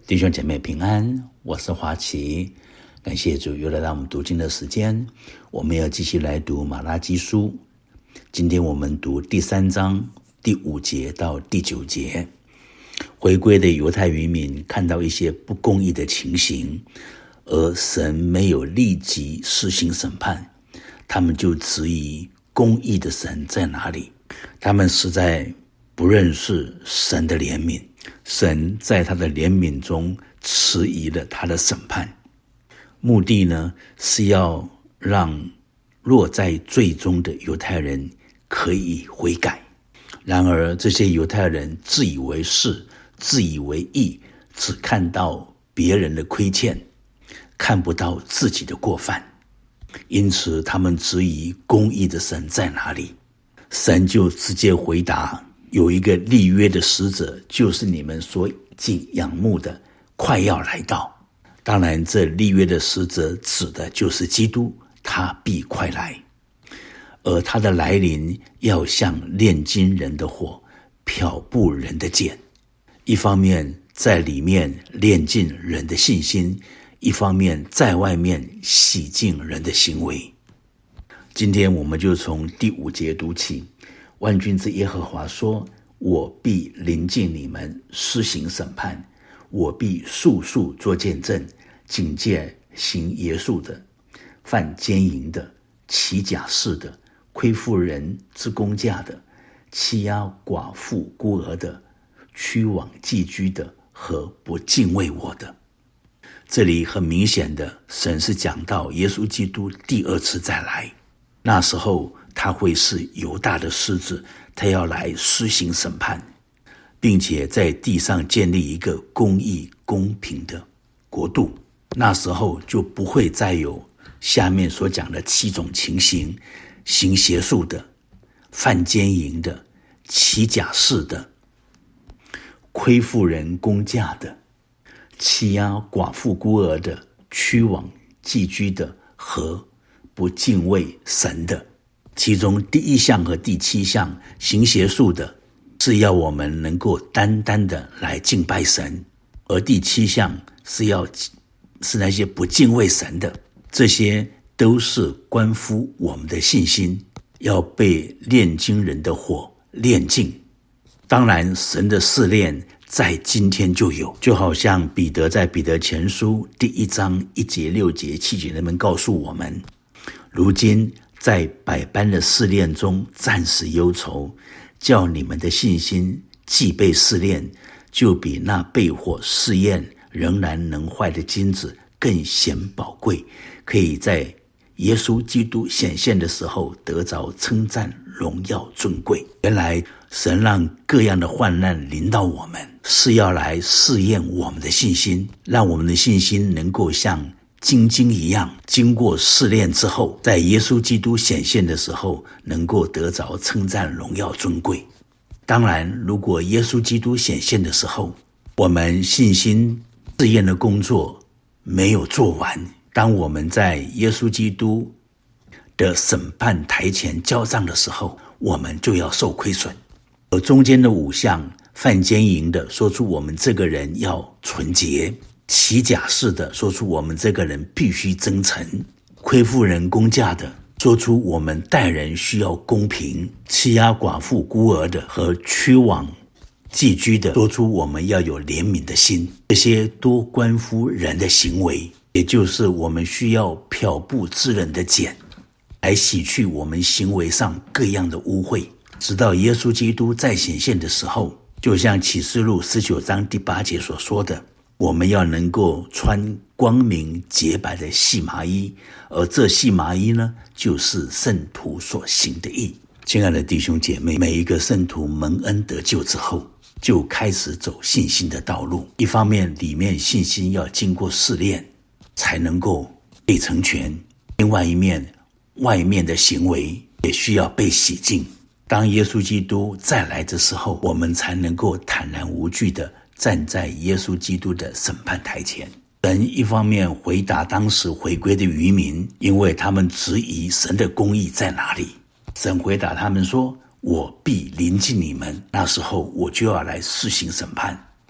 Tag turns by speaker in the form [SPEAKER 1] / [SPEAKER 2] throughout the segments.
[SPEAKER 1] 弟兄姐妹平安，我是华奇，感谢主又来到我们读经的时间。我们要继续来读马拉基书，今天我们读第3章第5节到第9节。回归的犹太渔民看到一些不公义的情形，而神没有立即施行审判，他们就质疑公义的神在哪里。他们实在不认识神的怜悯，神在他的怜悯中迟疑了他的审判，目的呢是要让落在罪中的犹太人可以悔改。然而这些犹太人自以为是，自以为义，只看到别人的亏欠，看不到自己的过犯，因此他们质疑公义的神在哪里。神就直接回答，有一个立约的使者，就是你们所敬仰慕的，快要来到。当然这立约的使者指的就是基督，他必快来，而他的来临要像炼金人的火，漂布人的剑，一方面在里面炼尽人的信心，一方面在外面洗净人的行为。今天我们就从第5节读起。万军之耶和华说，我必临近你们，施行审判，我必速速作见证，警戒行邪术的，犯奸淫的，起假誓的，亏负人之公价的，欺压寡妇孤儿的，屈枉寄居的，和不敬畏我的。这里很明显的，神是讲到耶稣基督第2次再来，那时候他会是犹大的狮子，他要来施行审判，并且在地上建立一个公义公平的国度。那时候就不会再有下面所讲的7种情形：行邪术的，犯奸淫的，起假誓的，亏负人公价的，欺压寡妇孤儿的，屈枉寄居的，和不敬畏神的。其中第1项和第7项行邪术的，是要我们能够单单的来敬拜神，而第7项是那些不敬畏神的，这些都是关乎我们的信心，要被炼金人的火炼尽。当然神的试炼在今天就有，就好像彼得在彼得前书第1章1节6节7节那边告诉我们，如今在百般的试炼中暂时忧愁，叫你们的信心既被试炼，就比那被火试验仍然能坏的金子更显宝贵，可以在耶稣基督显现的时候得着称赞、荣耀、尊贵。原来神让各样的患难临到我们，是要来试验我们的信心，让我们的信心能够像金晶一样，经过试炼之后，在耶稣基督显现的时候能够得着称赞、荣耀、尊贵。当然如果耶稣基督显现的时候，我们信心试验的工作没有做完，当我们在耶稣基督的审判台前交账的时候，我们就要受亏损。而中间的5项，犯奸淫的，说出我们这个人要纯洁；起假誓的，说出我们这个人必须真诚；亏负人公价的，说出我们待人需要公平；欺压寡妇孤儿的和屈枉寄居的，说出我们要有怜悯的心。这些都关乎人的行为，也就是我们需要漂布之人的碱，来洗去我们行为上各样的污秽，直到耶稣基督再显现的时候，就像启示录19章第8节所说的，我们要能够穿光明洁白的细麻衣，而这细麻衣呢，就是圣徒所行的义。亲爱的弟兄姐妹，每一个圣徒蒙恩得救之后，就开始走信心的道路。一方面里面信心要经过试炼才能够被成全，另外一面外面的行为也需要被洗净。当耶稣基督再来的时候，我们才能够坦然无惧地站在耶稣基督的审判台前。神一方面回答当时回归的渔民，因为他们质疑神的公义在哪里。神回答他们说，我必临近你们，那时候我就要来施行审判。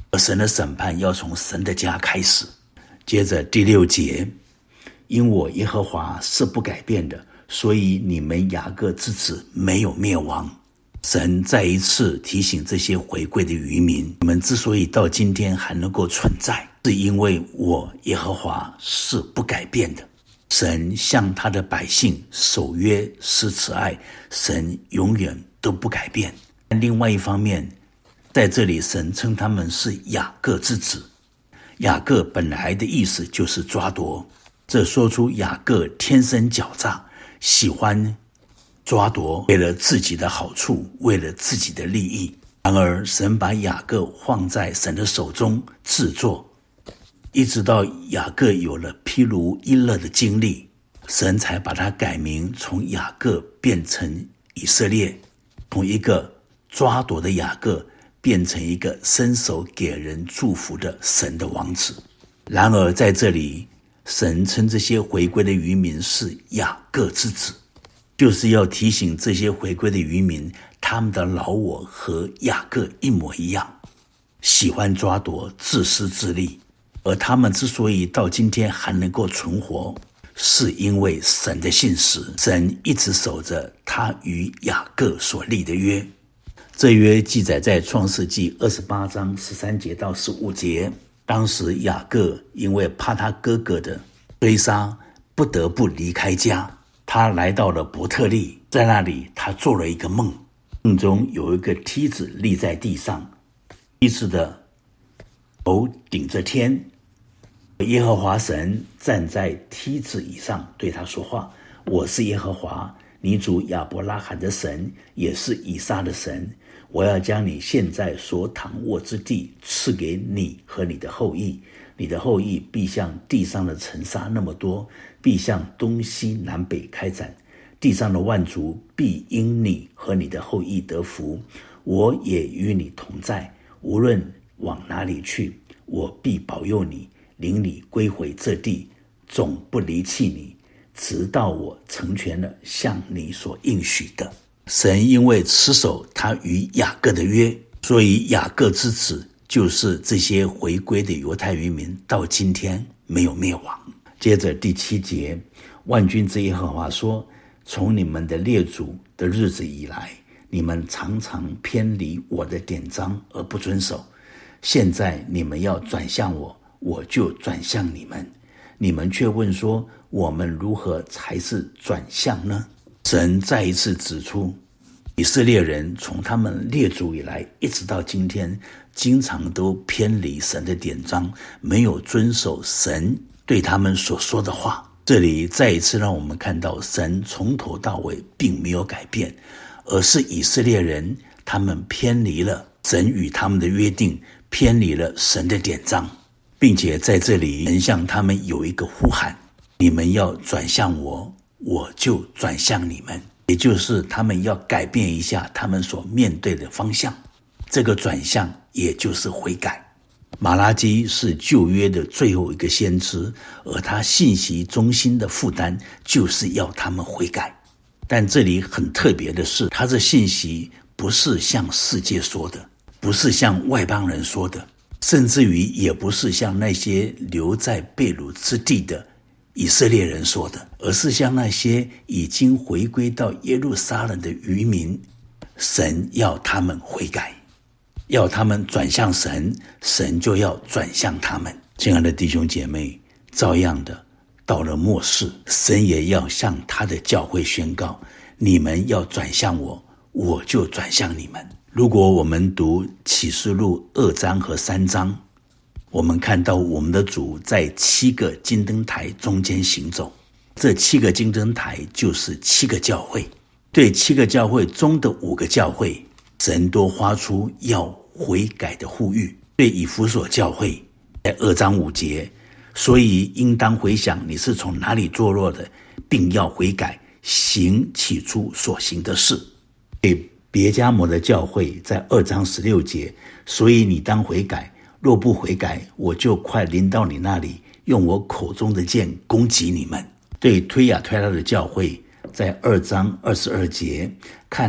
[SPEAKER 1] 而神的审判要从神的家开始。接着第6节，因我耶和华是不改变的，所以你们雅各之子没有灭亡。神再一次提醒这些回归的渔民，你们之所以到今天还能够存在，是因为我耶和华是不改变的。神向他的百姓守约施慈爱，神永远都不改变。另外一方面，在这里神称他们是雅各之子。雅各本来的意思就是抓夺，这说出雅各天生狡诈，喜欢抓夺，为了自己的好处，为了自己的利益。然而神把雅各放在神的手中制作，一直到雅各有了毗卢伊勒的经历，神才把他改名，从雅各变成以色列，从一个抓夺的雅各变成一个伸手给人祝福的神的王子。然而在这里，神称这些回归的渔民是雅各之子，就是要提醒这些回归的渔民，他们的老我和雅各一模一样，喜欢抓夺，自私自利。而他们之所以到今天还能够存活，是因为神的信实，神一直守着他与雅各所立的约。这约记载在创世纪28章13节到15节。当时雅各因为怕他哥哥的追杀，不得不离开家。他来到了伯特利，在那里他做了一个梦，梦中有一个梯子立在地上，梯子的头顶着天，耶和华神站在梯子以上对他说话，我是耶和华，你主亚伯拉罕的神，也是以撒的神，我要将你现在所躺卧之地赐给你和你的后裔，你的后裔必像地上的尘沙那么多，必向东西南北开展，地上的万族必因你和你的后裔得福，我也与你同在，无论往哪里去，我必保佑你，领你归回这地，总不离弃你，直到我成全了向你所应许的。神因为持守他与雅各的约，所以雅各之子就是这些回归的犹太渔民，到今天没有灭亡。接着第7节，万军之耶和华说，从你们的列祖的日子以来，你们常常偏离我的典章而不遵守，现在你们要转向我，我就转向你们，你们却问说，我们如何才是转向呢？神再一次指出，以色列人从他们列祖以来一直到今天，经常都偏离神的典章，没有遵守神对他们所说的话。这里再一次让我们看到，神从头到尾并没有改变，而是以色列人他们偏离了神与他们的约定，偏离了神的典章，并且在这里神向他们有一个呼喊，你们要转向我，我就转向你们，也就是他们要改变一下他们所面对的方向。这个转向也就是悔改。马拉基是旧约的最后一个先知，而他信息中心的负担就是要他们悔改。但这里很特别的是，他的信息不是向世界说的，不是向外邦人说的，甚至于也不是向那些留在被掳之地的以色列人说的，而是向那些已经回归到耶路撒冷的渔民，神要他们悔改，要他们转向神，神就要转向他们。亲爱的弟兄姐妹，照样的，到了末世，神也要向他的教会宣告，你们要转向我，我就转向你们。如果我们读启示录2章和3章，我们看到我们的主在7个金灯台中间行走，这7个金灯台就是7个教会。对7个教会中的5个教会，神都发出要悔改的呼吁。对以弗所教会，在2章5节，所以应当回想你是从哪里堕落的，并要悔改，行起初所行的事。对别迦摩的教会，在2章16节，所以你当悔改，若不悔改，我就快临到你那里，用我口中的剑攻击你们。对推雅推拉的教会，在2章22节，看哪，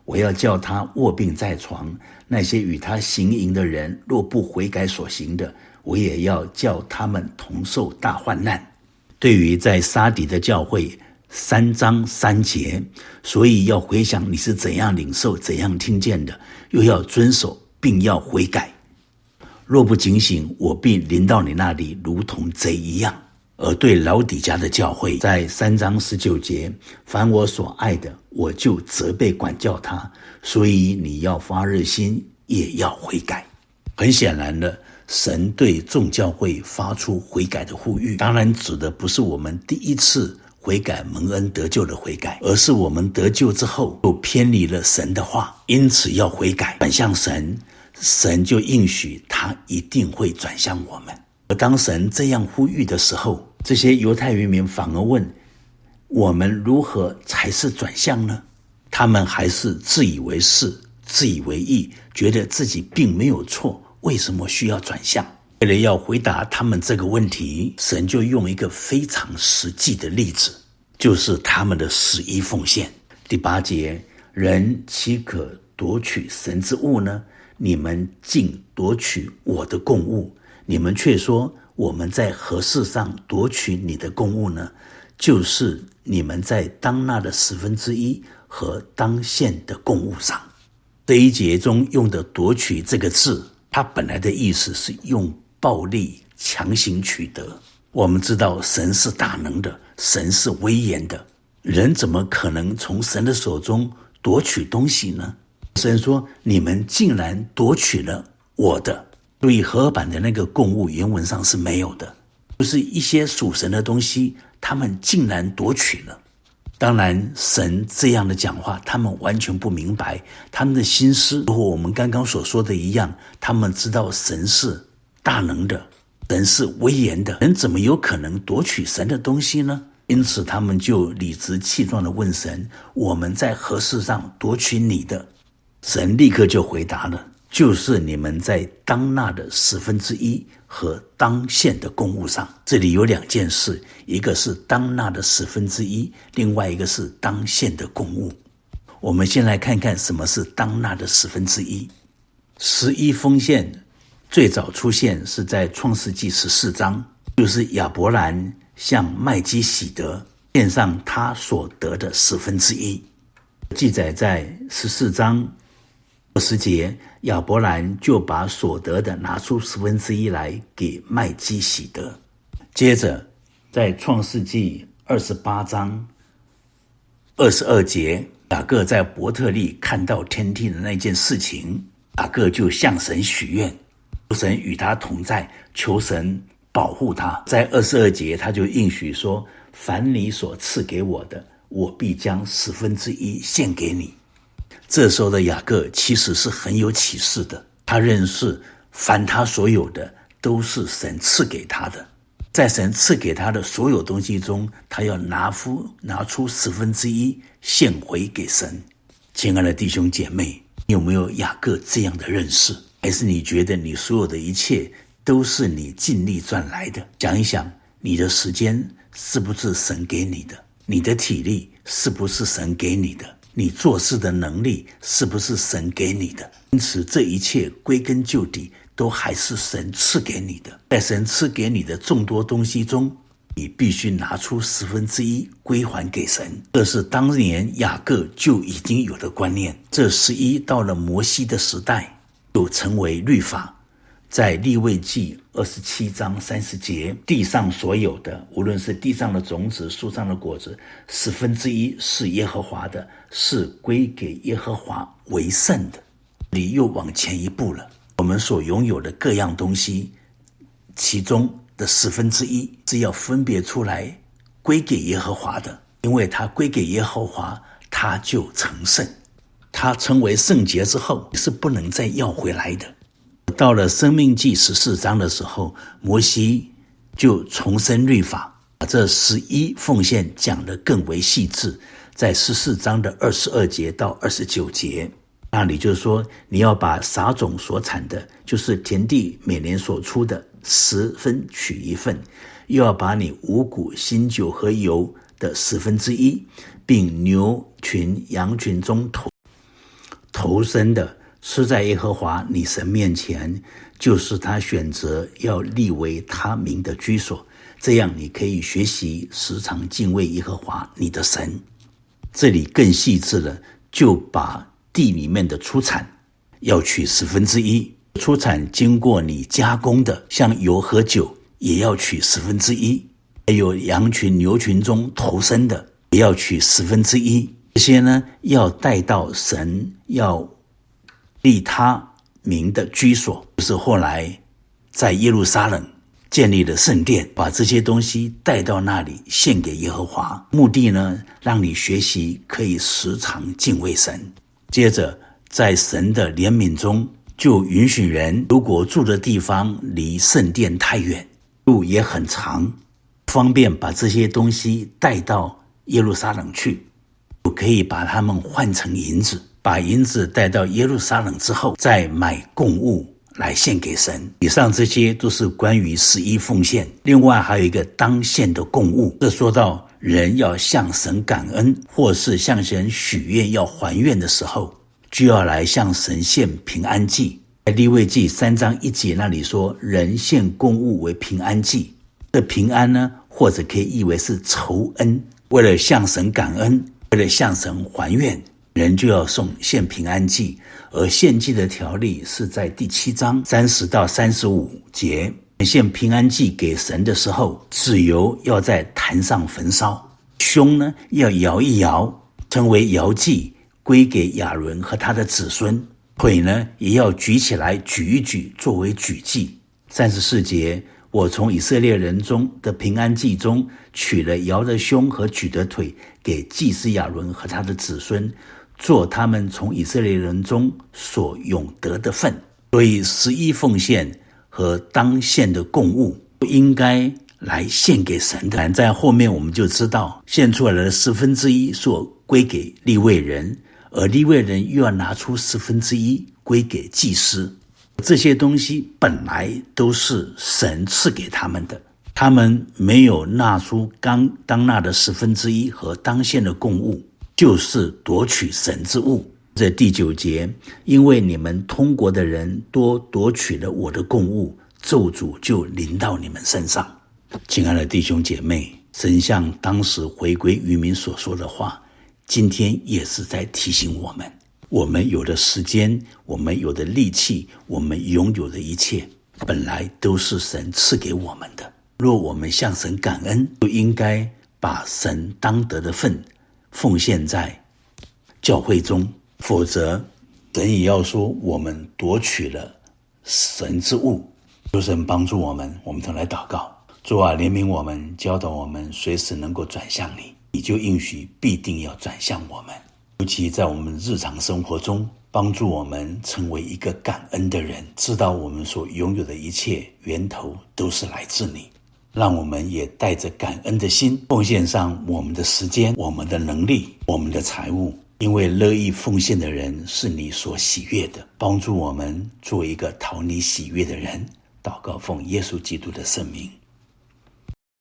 [SPEAKER 1] 我要叫他卧病在床，那些与他行淫的人若不悔改所行的，我也要叫他们同受大患难。对于在撒底的教会3章3节，所以要回想你是怎样领受怎样听见的，又要遵守并要悔改。若不警醒，我必临到你那里如同贼一样。而对老底嘉的教会，在3章19节，凡我所爱的，我就责备管教他，所以你要发热心，也要悔改。很显然的，神对众教会发出悔改的呼吁，当然指的不是我们第一次悔改蒙恩得救的悔改，而是我们得救之后又偏离了神的话，因此要悔改，转向神，神就应许他一定会转向我们。而当神这样呼吁的时候，这些犹太渔民反而问，我们如何才是转向呢？他们还是自以为是，自以为义，觉得自己并没有错，为什么需要转向？为了要回答他们这个问题，神就用一个非常实际的例子，就是他们的十一奉献。第8节，人岂可夺取神之物呢？你们竟夺取我的供物，你们却说我们在何事上夺取你的供物呢？就是你们在当纳的1/10和当献的供物上。这一节中用的夺取这个字，它本来的意思是用暴力强行取得。我们知道神是大能的，神是威严的，人怎么可能从神的手中夺取东西呢？神说，你们竟然夺取了我的。所以和合版的那个供物原文上是没有的，就是一些属神的东西，他们竟然夺取了。当然神这样的讲话他们完全不明白，他们的心思如果我们刚刚所说的一样，他们知道神是大能的，神是威严的，人怎么有可能夺取神的东西呢？因此他们就理直气壮地问神，我们在何事上夺取你的？神立刻就回答了，就是你们在当纳的1/10和当献的供物上。这里有2件事，一个是当纳的1/10，另外一个是当献的供物。我们先来看看什么是当纳的1/10。11奉献最早出现是在创世纪14章，就是亚伯兰向麦基洗德献上他所得的1/10。记载在14章20节，亚伯兰就把所得的拿出1/10来给麦基洗德。接着在创世纪28章22节，雅各在伯特利看到天梯的那件事情，雅各就向神许愿，求神与他同在，求神保护他。在22节他就应许说，凡你所赐给我的，我必将1/10献给你。这时候的雅各其实是很有启示的，他认识凡他所有的都是神赐给他的，在神赐给他的所有东西中，他要拿出1/10献回给神。亲爱的弟兄姐妹，你有没有雅各这样的认识？还是你觉得你所有的一切都是你尽力赚来的？想一想，你的时间是不是神给你的？你的体力是不是神给你的？你做事的能力是不是神给你的？因此这一切归根究底都还是神赐给你的。在神赐给你的众多东西中，你必须拿出1/10归还给神。这是当年雅各就已经有的观念。这11到了摩西的时代就成为律法。在利未记27章30节，地上所有的，无论是地上的种子，树上的果子，1/10是耶和华的，是归给耶和华为圣的。你又往前一步了，我们所拥有的各样东西，其中的1/10是要分别出来归给耶和华的，因为它归给耶和华，它就成圣。它成为圣洁之后，是不能再要回来的。到了申命记14章的时候，摩西就重申律法，把这11奉献讲得更为细致。在14章的22节到29节，那里就是说，你要把撒种所产的，就是田地每年所出的10分取1份，又要把你五谷、新酒和油的1/10，并牛群、羊群中头投生的，吃在耶和华你神面前，就是他选择要立为他名的居所。这样你可以学习时常敬畏耶和华你的神。这里更细致了，就把地里面的出产要取1/10，出产经过你加工的，像油和酒也要取1/10，还有羊群牛群中投生的也要取1/10。这些呢，要带到神要立他名的居所，就是后来在耶路撒冷建立了圣殿，把这些东西带到那里献给耶和华，目的呢，让你学习可以时常敬畏神。接着在神的怜悯中，就允许人如果住的地方离圣殿太远，路也很长，方便把这些东西带到耶路撒冷去，可以把它们换成银子，把银子带到耶路撒冷之后，再买供物来献给神。以上这些都是关于11奉献。另外还有一个当献的供物，这说到人要向神感恩，或是向神许愿要还愿的时候，就要来向神献平安祭。在利未记3章1节那里说，人献供物为平安祭。这平安呢，或者可以译为是酬恩，为了向神感恩，为了向神还愿，人就要献平安祭。而献祭的条例是在第7章30到35节，献平安祭给神的时候，脂油要在坛上焚烧，胸呢要摇一摇，称为摇祭，归给亚伦和他的子孙。腿呢也要举起来举一举，作为举祭。34节，我从以色列人中的平安祭中取了摇的胸和举的腿，给祭司亚伦和他的子孙，做他们从以色列人中所永得的份。所以11奉献和当献的供物不应该来献给神的。在后面我们就知道，献出来的1/10所归给利未人，而利未人又要拿出1/10归给祭司。这些东西本来都是神赐给他们的，他们没有纳出当纳的1/10和当献的供物，就是夺取神之物。这第9节，因为你们通国的人多夺取了我的供物，咒诅就临到你们身上。亲爱的弟兄姐妹，神像当时回归渔民所说的话，今天也是在提醒我们，我们有的时间，我们有的力气，我们拥有的一切，本来都是神赐给我们的。若我们向神感恩，就应该把神当得的份奉献在教会中，否则神也要说我们夺取了神之物。求神帮助我们，我们同来祷告。主啊，怜悯我们，教导我们随时能够转向你，你就应许必定要转向我们。尤其在我们日常生活中，帮助我们成为一个感恩的人，知道我们所拥有的一切源头都是来自你。让我们也带着感恩的心，奉献上我们的时间、我们的能力、我们的财物，因为乐意奉献的人是你所喜悦的。帮助我们做一个讨你喜悦的人。祷告奉耶稣基督的圣名。